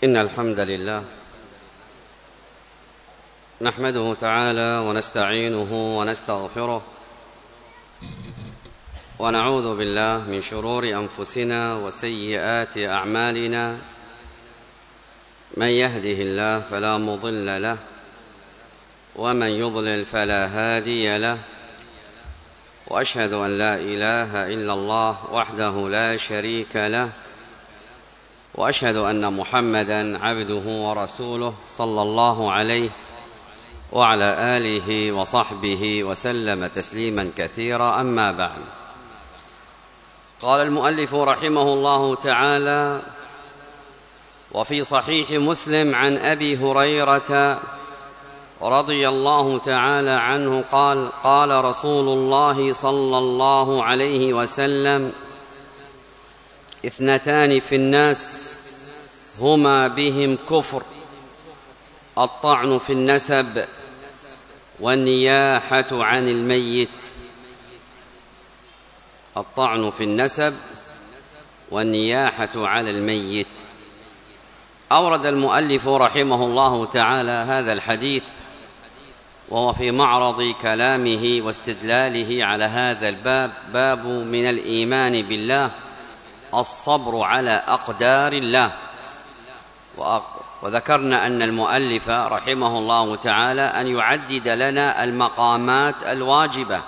إن الحمد لله نحمده تعالى ونستعينه ونستغفره ونعوذ بالله من شرور أنفسنا وسيئات أعمالنا. من يهده الله فلا مضل له ومن يضلل فلا هادي له، وأشهد أن لا إله إلا الله وحده لا شريك له، وأشهد أن محمدًا عبده ورسوله صلى الله عليه وعلى آله وصحبه وسلم تسليمًا كثيرًا. أما بعد، قال المؤلف رحمه الله تعالى: وفي صحيح مسلم عن أبي هريرة رضي الله تعالى عنه قال: قال رسول الله صلى الله عليه وسلم: اثنتان في الناس هما بهم كفر، الطعن في النسب والنياحة عن الميت. الطعن في النسب والنياحة على الميت. أورد المؤلف رحمه الله تعالى هذا الحديث وهو في معرض كلامه واستدلاله على هذا الباب، باب من الإيمان بالله الصبر على أقدار الله. وذكرنا أن المؤلف رحمه الله تعالى أن يعدد لنا المقامات الواجبة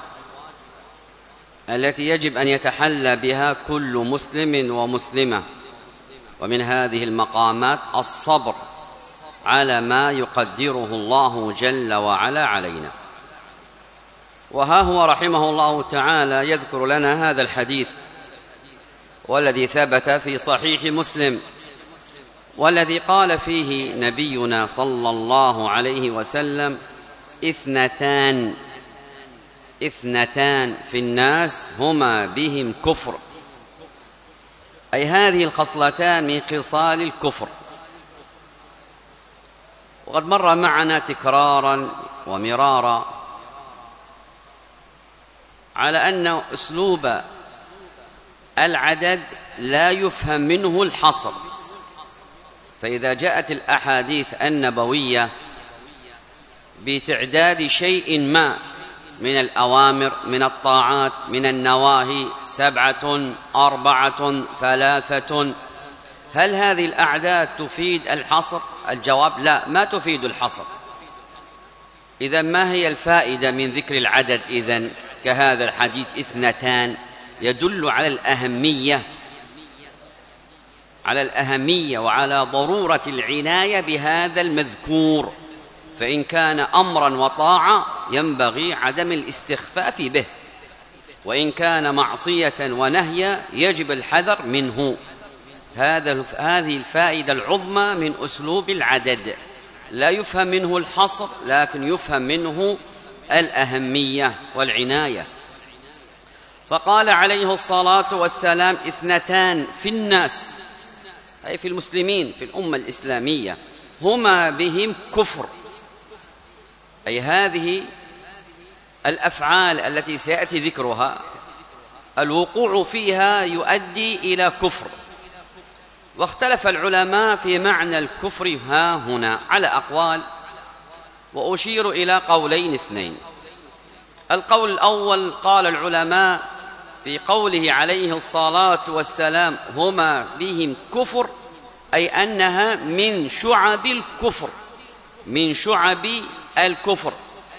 التي يجب أن يتحلى بها كل مسلم ومسلمة، ومن هذه المقامات الصبر على ما يقدره الله جل وعلا علينا. وها هو رحمه الله تعالى يذكر لنا هذا الحديث والذي ثبت في صحيح مسلم، والذي قال فيه نبينا صلى الله عليه وسلم: اثنتان في الناس هما بهم كفر، أي هذه الخصلتان من خصال الكفر. وقد مر معنا تكرارا ومرارا على أن أسلوب العدد لا يفهم منه الحصر، فإذا جاءت الأحاديث النبوية بتعداد شيء ما من الأوامر، من الطاعات، من النواهي، 7 4 3، هل هذه الأعداد تفيد الحصر؟ الجواب: لا، ما تفيد الحصر. إذا ما هي الفائدة من ذكر العدد إذن كهذا الحديث 2؟ يدل على الأهمية وعلى ضرورة العناية بهذا المذكور، فإن كان أمرا وطاعة ينبغي عدم الاستخفاف به، وإن كان معصية ونهيا يجب الحذر منه. هذه الفائدة العظمى من أسلوب العدد، لا يفهم منه الحصر لكن يفهم منه الأهمية والعناية. فقال عليه الصلاة والسلام: اثنتان في الناس، أي في المسلمين في الأمة الإسلامية، هما بهم كفر، أي هذه الأفعال التي سيأتي ذكرها الوقوع فيها يؤدي إلى كفر. واختلف العلماء في معنى الكفر ها هنا على أقوال، وأشير إلى قولين 2. القول الأول قال العلماء في قوله عليه الصلاة والسلام: هما بهم كفر، أي أنها من شعب الكفر، من شعب الكفر.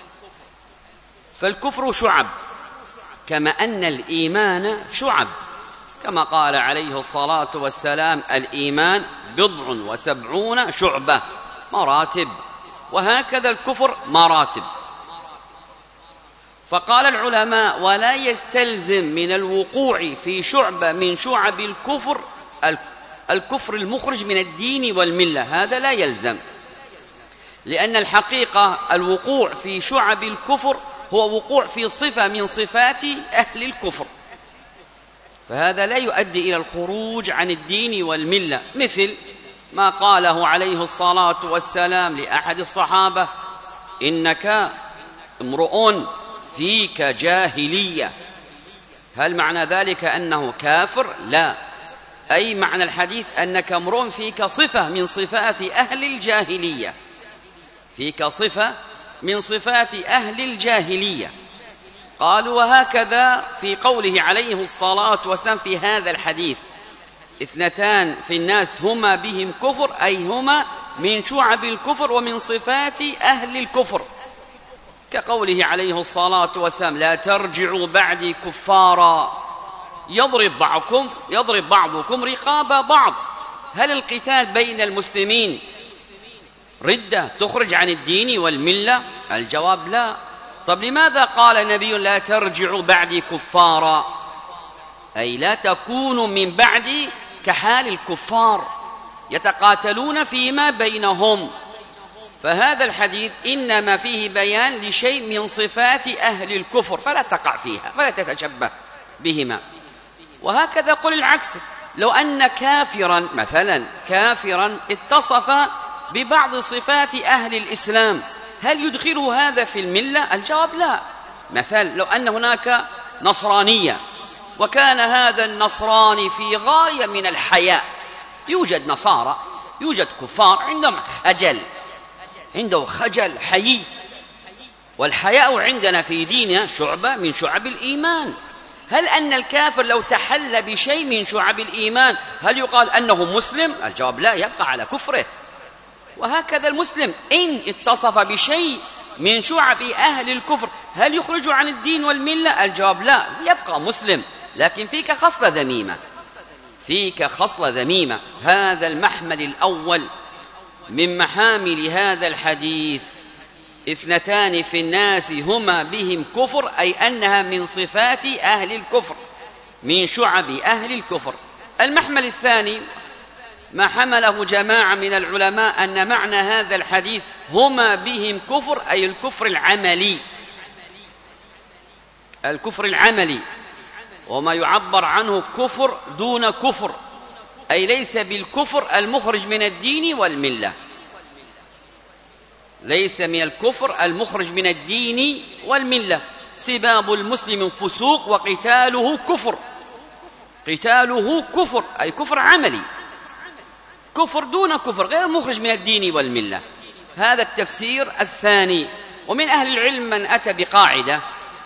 فالكفر شعب، كما أن الإيمان شعب، كما قال عليه الصلاة والسلام: الإيمان 70 شعبة، مراتب، وهكذا الكفر مراتب. فقال العلماء: ولا يستلزم من الوقوع في شعبة من شعب الكفر المخرج من الدين والملة، هذا لا يلزم، لأن الحقيقة الوقوع في شعب الكفر هو وقوع في صفة من صفات أهل الكفر، فهذا لا يؤدي إلى الخروج عن الدين والملة، مثل ما قاله عليه الصلاة والسلام لأحد الصحابة: إنك امرؤ فيك جاهلية. هل معنى ذلك أنه كافر؟ لا، أي معنى الحديث أنك امرؤ فيك صفة من صفات أهل الجاهلية، فيك صفة من صفات أهل الجاهلية. قالوا وهكذا في قوله عليه الصلاة والسلام في هذا الحديث: اثنتان في الناس هما بهم كفر، أي هما من شعب الكفر ومن صفات أهل الكفر، كقوله عليه الصلاة والسلام: لا ترجعوا بعدي كفارا يضرب بعضكم رقاب بعض. هل القتال بين المسلمين ردة تخرج عن الدين والملة؟ الجواب لا. طب لماذا قال النبي لا ترجعوا بعدي كفارا؟ أي لا تكونوا من بعدي كحال الكفار يتقاتلون فيما بينهم. فهذا الحديث إنما فيه بيان لشيء من صفات أهل الكفر، فلا تقع فيها فلا تتشبه بهما. وهكذا قل العكس: لو أن كافرا مثلا اتصف ببعض صفات أهل الإسلام، هل يدخله هذا في الملة؟ الجواب لا. مثل لو أن هناك نصرانية وكان هذا النصراني في غاية من الحياء، يوجد نصارى يوجد كفار عندهم خجل حيي، والحياء عندنا في ديننا شعبة من شعب الإيمان. هل أن الكافر لو تحل بشيء من شعب الإيمان هل يقال أنه مسلم؟ الجواب لا، يبقى على كفره. وهكذا المسلم إن اتصف بشيء من شعب أهل الكفر هل يخرج عن الدين والملة؟ الجواب لا، يبقى مسلم، لكن فيك خصلة ذميمة. هذا المحمل الأول من محامل هذا الحديث: اثنتان في الناس هما بهم كفر، أي أنها من صفات أهل الكفر من شعب أهل الكفر. المحمل الثاني ما حمله جماعة من العلماء أن معنى هذا الحديث هما بهم كفر، أي الكفر العملي، وما يعبر عنه كفر دون كفر، أي ليس بالكفر المخرج من الدين والملة، ليس من الكفر المخرج من الدين والملة. سباب المسلم فسوق وقتاله كفر، أي كفر عملي، كفر دون كفر غير مخرج من الدين والملة. هذا التفسير الثاني. ومن أهل العلم من أتى بقاعدة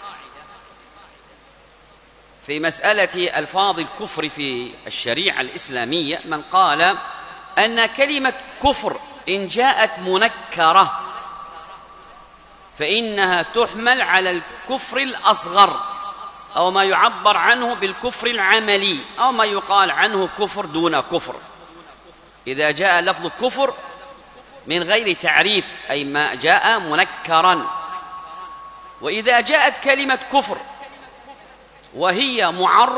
في مسألة ألفاظ الكفر في الشريعة الإسلامية، من قال أن كلمة كفر إن جاءت منكرة فإنها تحمل على الكفر الأصغر، أو ما يعبر عنه بالكفر العملي، أو ما يقال عنه كفر دون كفر. إذا جاء لفظ كفر من غير تعريف، أي ما جاء منكرا. وإذا جاءت كلمة كفر وهي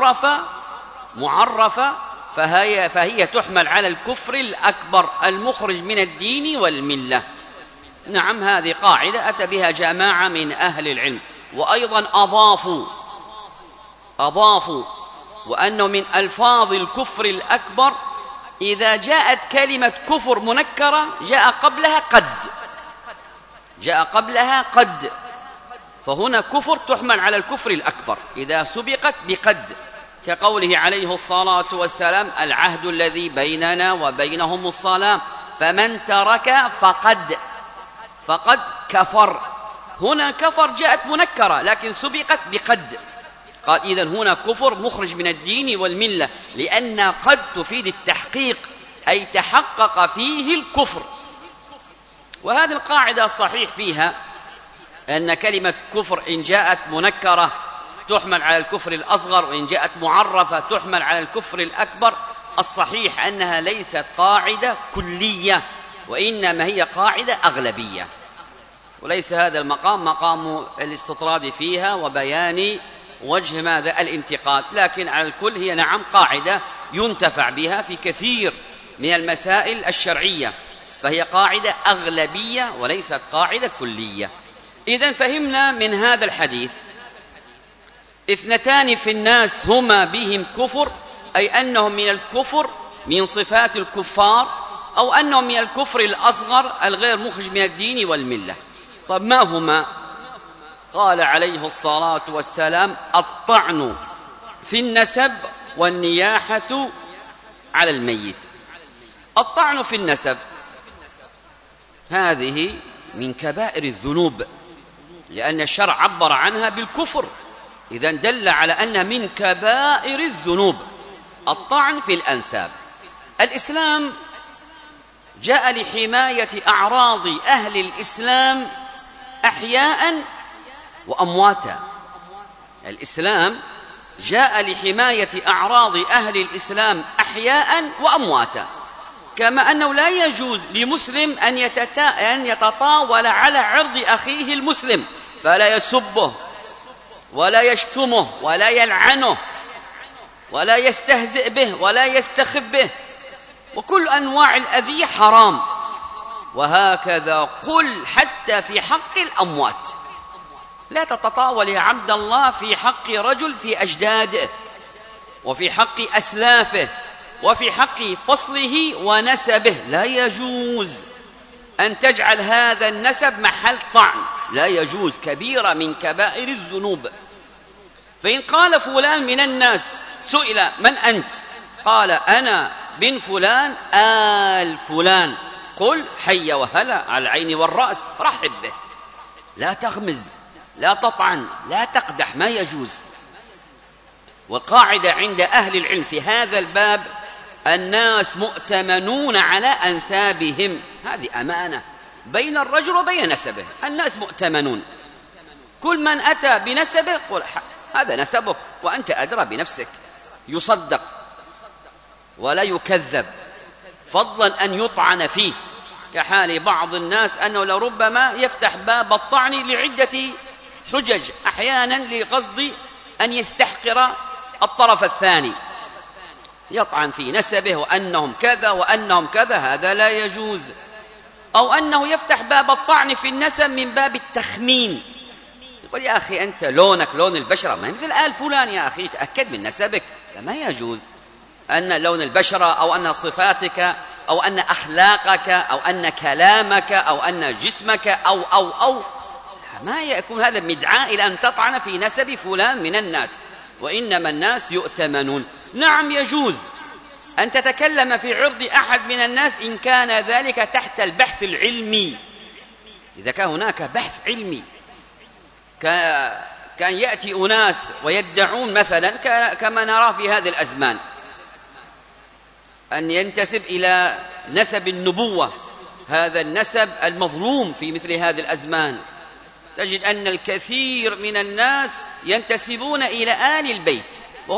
معرفة فهي تحمل على الكفر الأكبر المخرج من الدين والملة. نعم، هذه قاعدة أتى بها جماعة من أهل العلم. وأيضا أضافوا وأنه من ألفاظ الكفر الأكبر إذا جاءت كلمة كفر منكرة جاء قبلها قد، فهنا كفر تحمل على الكفر الأكبر إذا سبقت بقد، كقوله عليه الصلاة والسلام: العهد الذي بيننا وبينهم الصلاة فمن ترك فقد كفر. هنا كفر جاءت منكرة لكن سبقت بقد، قال إذن هنا كفر مخرج من الدين والملة، لأن قد تفيد التحقيق، أي تحقق فيه الكفر. وهذه القاعدة الصحيح فيها أن كلمة كفر إن جاءت منكرة تحمل على الكفر الأصغر، وإن جاءت معرفة تحمل على الكفر الأكبر. الصحيح أنها ليست قاعدة كلية، وإنما هي قاعدة أغلبية، وليس هذا المقام مقام الاستطراد فيها وبيان وجه ماذا الانتقاد، لكن على الكل هي نعم قاعدة ينتفع بها في كثير من المسائل الشرعية، فهي قاعدة أغلبية وليست قاعدة كلية. إذن فهمنا من هذا الحديث: اثنتان في الناس هما بهم كفر، أي أنهم من الكفر من صفات الكفار، أو أنهم من الكفر الأصغر الغير مخرج من الدين والملة. طب ما هما؟ قال عليه الصلاة والسلام: الطعن في النسب والنياحة على الميت. الطعن في النسب هذه من كبائر الذنوب، لأن الشرع عبر عنها بالكفر، إذن دل على أن من كبائر الذنوب الطعن في الأنساب. الإسلام جاء لحماية أعراض أهل الإسلام أحياء وأمواتا. الإسلام جاء لحماية أعراض أهل الإسلام أحياء وأمواتا، كما أنه لا يجوز لمسلم أن يتطاول على عرض أخيه المسلم، فلا يسبه ولا يشتمه ولا يلعنه ولا يستهزئ به ولا يستخف به، وكل أنواع الأذية حرام. وهكذا قل حتى في حق الأموات، لا تتطاول يا عبد الله في حق رجل في أجداده وفي حق أسلافه وفي حق فصله ونسبه، لا يجوز أن تجعل هذا النسب محل طعن، لا يجوز، كبيرة من كبائر الذنوب. فإن قال فلان من الناس سئل من أنت؟ قال أنا بن فلان آل فلان، قل حي وهلا على العين والرأس، رحب به، لا تغمز، لا تطعن، لا تقدح، ما يجوز. والقاعدة عند أهل العلم في هذا الباب: الناس مؤتمنون على أنسابهم، هذه أمانة بين الرجل وبين نسبه، الناس مؤتمنون، كل من أتى بنسبه قل هذا نسبك وأنت أدرى بنفسك، يصدق ولا يكذب، فضلا أن يطعن فيه، كحال بعض الناس أنه لربما يفتح باب الطعن لعدة حجج، أحيانا لقصد أن يستحقر الطرف الثاني، يطعن في نسبه وأنهم كذا وأنهم كذا، هذا لا يجوز. أو أنه يفتح باب الطعن في النسب من باب التخمين، يقول يا أخي أنت لونك لون البشرة ما مثل آل فلان، يا أخي تأكد من نسبك، ما يجوز أن لون البشرة أو أن صفاتك أو أن أخلاقك أو أن كلامك أو أن جسمك أو ما يكون هذا مدعاء إلى أن تطعن في نسب فلان من الناس، وإنما الناس يؤتمنون. نعم يجوز أن تتكلم في عرض أحد من الناس إن كان ذلك تحت البحث العلمي، إذا كان هناك بحث علمي، كان يأتي أناس ويدعون مثلا كما نرى في هذه الأزمان أن ينتسب إلى نسب النبوة، هذا النسب المظلوم في مثل هذه الأزمان، تجد أن الكثير من الناس ينتسبون إلى آل البيت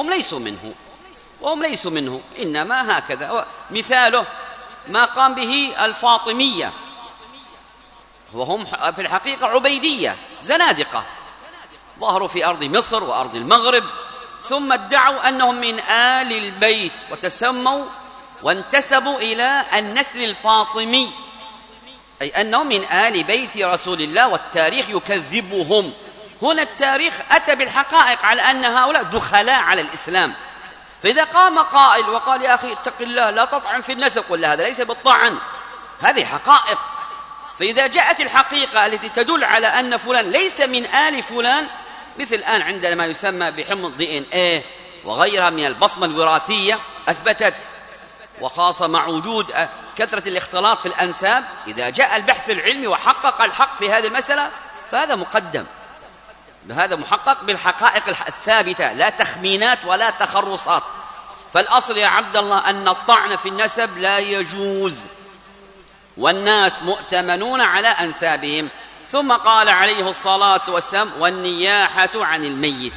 وهم ليسوا منه، إنما هكذا. مثاله ما قام به الفاطمية، وهم في الحقيقة عبيدية زنادقة، ظهروا في أرض مصر وأرض المغرب، ثم ادعوا أنهم من آل البيت وتسموا وانتسبوا إلى النسل الفاطمي، أي أنهم من آل بيت رسول الله، والتاريخ يكذبهم. هنا التاريخ أتى بالحقائق على أن هؤلاء دخلاء على الإسلام، فإذا قام قائل وقال يا أخي اتق الله لا تطعن في النسب، قل هذا ليس بالطعن، هذه حقائق. فإذا جاءت الحقيقة التي تدل على أن فلان ليس من آل فلان، مثل الآن عندنا ما يسمى بحمض DNA وغيرها من البصمة الوراثية أثبتت، وخاصة مع وجود كثرة الاختلاط في الأنساب، إذا جاء البحث العلمي وحقق الحق في هذه المسألة فهذا مقدم، هذا محقق بالحقائق الثابتة، لا تخمينات ولا تخرصات. فالأصل يا عبد الله أن الطعن في النسب لا يجوز، والناس مؤتمنون على أنسابهم. ثم قال عليه الصلاة والسلام والنياحة عن الميت.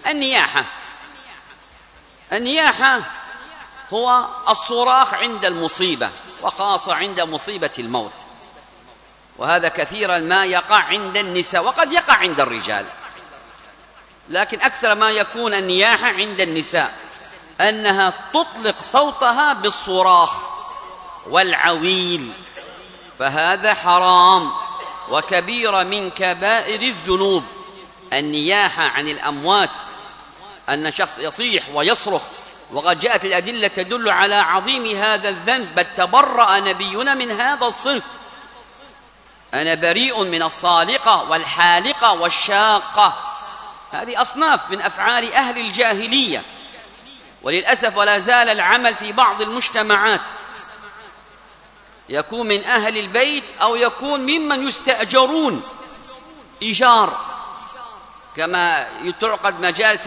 النياحة هو الصراخ عند المصيبة، وخاصة عند مصيبة الموت، وهذا كثيرا ما يقع عند النساء وقد يقع عند الرجال، لكن أكثر ما يكون النياحة عند النساء أنها تطلق صوتها بالصراخ والعويل، فهذا حرام وكبيرة من كبائر الذنوب. النياحة عن الأموات، أن شخص يصيح ويصرخ، وقد جاءت الأدلة تدل على عظيم هذا الذنب، بل تبرأ نبينا من هذا الصنف: أنا بريء من الصالقة والحالقة والشاقة، هذه أصناف من أفعال أهل الجاهلية. وللأسف ولا زال العمل في بعض المجتمعات يكون من أهل البيت أو يكون ممن يستأجرون إيجار، كما تعقد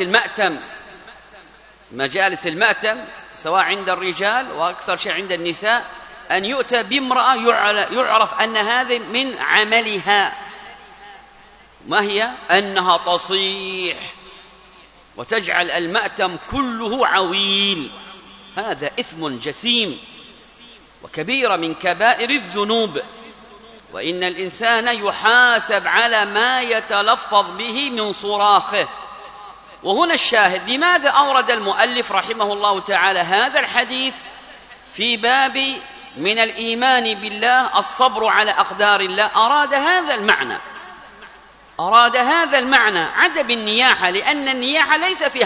مجالس المأتم سواء عند الرجال وأكثر شيء عند النساء، أن يؤتى بامرأة يعرف أن هذه من عملها ما هي؟ أنها تصيح وتجعل المأتم كله عويل. هذا إثم جسيم وكبيرة من كبائر الذنوب، وإن الإنسان يحاسب على ما يتلفظ به من صراخه. وهنا الشاهد، لماذا أورد المؤلف رحمه الله تعالى هذا الحديث في باب من الإيمان بالله الصبر على أقدار الله؟ أراد هذا المعنى عدم النياحة، لأن النياحة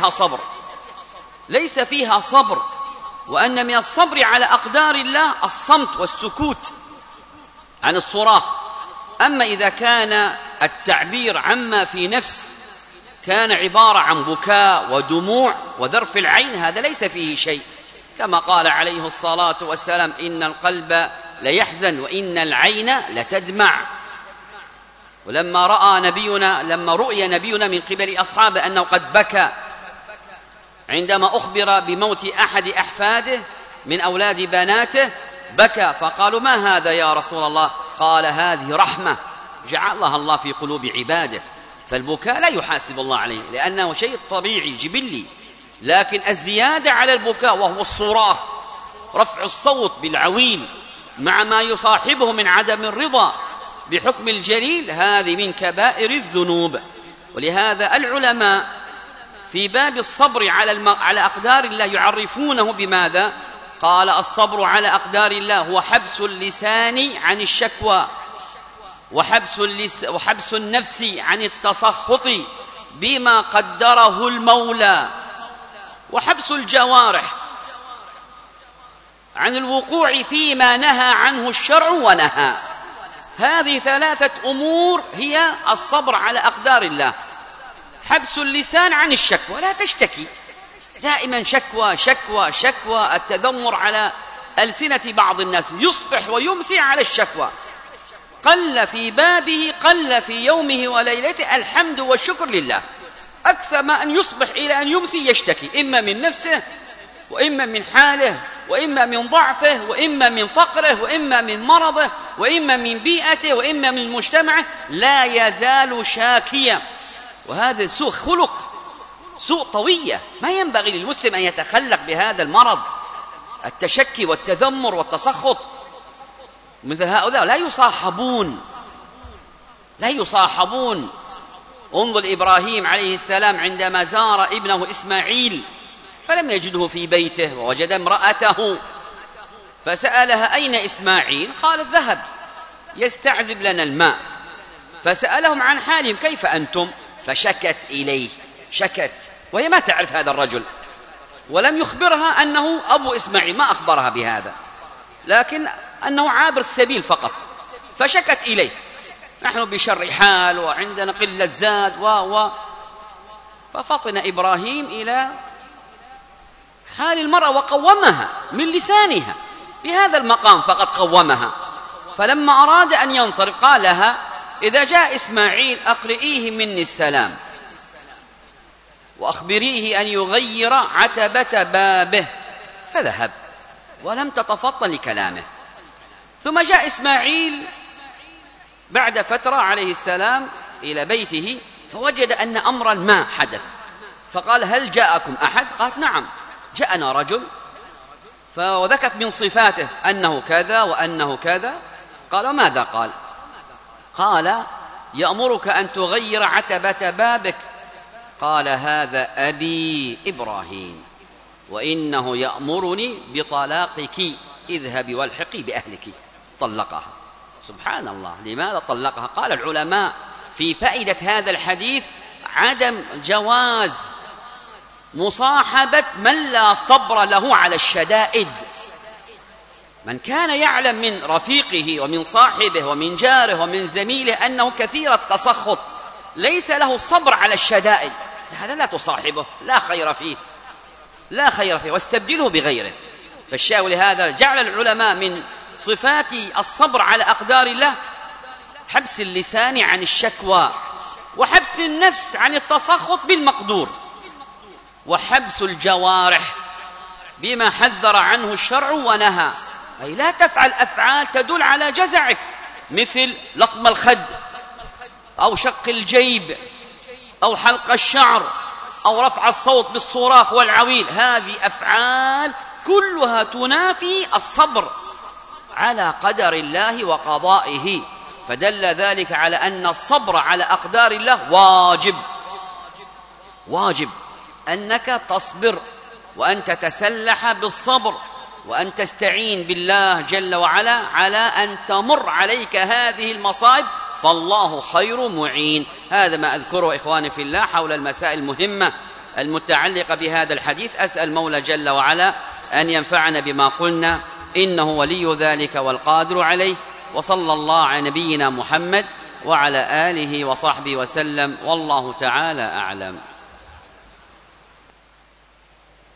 ليس فيها صبر، وأن من الصبر على أقدار الله الصمت والسكوت عن الصراخ. أما إذا كان التعبير عما في نفس كان عبارة عن بكاء ودموع وذرف العين، هذا ليس فيه شيء، كما قال عليه الصلاة والسلام: إن القلب ليحزن وإن العين لتدمع. ولما رؤي نبينا من قبل أصحابه أنه قد بكى عندما أخبر بموت أحد أحفاده من أولاد بناته، بكى، فقالوا: ما هذا يا رسول الله؟ قال: هذه رحمة جعلها الله في قلوب عباده. فالبكاء لا يحاسب الله عليه لأنه شيء طبيعي جبلي، لكن الزيادة على البكاء وهو الصراخ، رفع الصوت بالعويل مع ما يصاحبه من عدم الرضا بحكم الجليل، هذه من كبائر الذنوب. ولهذا العلماء في باب الصبر على أقدار الله يعرفونه بماذا؟ قال: الصبر على أقدار الله هو حبس اللسان عن الشكوى، وحبس النفس عن التسخط بما قدره المولى، وحبس الجوارح عن الوقوع فيما نهى عنه الشرع ونهى. هذه 3 أمور هي الصبر على أقدار الله. حبس اللسان عن الشكوى، لا تشتكي دائما، شكوى، التذمر على ألسنة بعض الناس، يصبح ويمسي على الشكوى، قل في بابه، قل في يومه وليلته الحمد والشكر لله، أكثر ما أن يصبح إلى أن يمسي يشتكي، إما من نفسه وإما من حاله وإما من ضعفه وإما من فقره وإما من مرضه وإما من بيئته وإما من مجتمعه، لا يزال شاكيا. وهذا سوء خلق، سوء طوية، ما ينبغي للمسلم أن يتخلق بهذا المرض، التشكي والتذمر والتسخط. مثل هؤلاء لا يصاحبون. انظر إبراهيم عليه السلام عندما زار ابنه إسماعيل فلم يجده في بيته ووجد امرأته، فسألها: أين إسماعيل؟ قالت: ذهب يستعذب لنا الماء. فسألهم عن حالهم: كيف أنتم؟ فشكت إليه، وهي ما تعرف هذا الرجل، ولم يخبرها أنه أبو إسماعيل، ما أخبرها بهذا، لكن أنه عابر السبيل فقط. فشكت إليه: نحن بشر حال وعندنا قلة زاد ففطن إبراهيم إلى حال المرأة وقومها من لسانها في هذا المقام، فقد قومها. فلما أراد أن ينصرف قال لها: إذا جاء إسماعيل أقرئيه مني السلام وأخبريه أن يغير عتبة بابه. فذهب ولم تتفطن لكلامه. ثم جاء إسماعيل بعد فترة عليه السلام إلى بيته، فوجد أن أمرا ما حدث، فقال: هل جاءكم أحد؟ قالت: نعم جاءنا رجل، وذكرت من صفاته أنه كذا وأنه كذا. قال: ماذا قال؟ قال: يأمرك أن تغير عتبة بابك. قال: هذا أبي إبراهيم وإنه يأمرني بطلاقك، اذهبي والحقي بأهلك. طلقها. سبحان الله، لماذا طلقها؟ قال العلماء في فائدة هذا الحديث عدم جواز مصاحبة من لا صبر له على الشدائد. من كان يعلم من رفيقه ومن صاحبه ومن جاره ومن زميله أنه كثير التسخط ليس له صبر على الشدائد، هذا لا تصاحبه، لا خير فيه. لا خير فيه واستبدله بغيره. فالشاهد لهذا جعل العلماء من صفات الصبر على أقدار الله حبس اللسان عن الشكوى، وحبس النفس عن التسخط بالمقدور، وحبس الجوارح بما حذر عنه الشرع ونهى، أي لا تفعل أفعال تدل على جزعك، مثل لطم الخد أو شق الجيب أو حلق الشعر أو رفع الصوت بالصراخ والعويل. هذه أفعال كلها تنافي الصبر على قدر الله وقضائه، فدل ذلك على أن الصبر على أقدار الله واجب أنك تصبر وأن تتسلح بالصبر وأن تستعين بالله جل وعلا على أن تمر عليك هذه المصائب، فالله خير معين. هذا ما أذكره إخواني في الله حول المسائل المهمة المتعلقة بهذا الحديث. أسأل المولى جل وعلا أن ينفعنا بما قلنا، إنه ولي ذلك والقادر عليه. وصلى الله على نبينا محمد وعلى آله وصحبه وسلم، والله تعالى أعلم.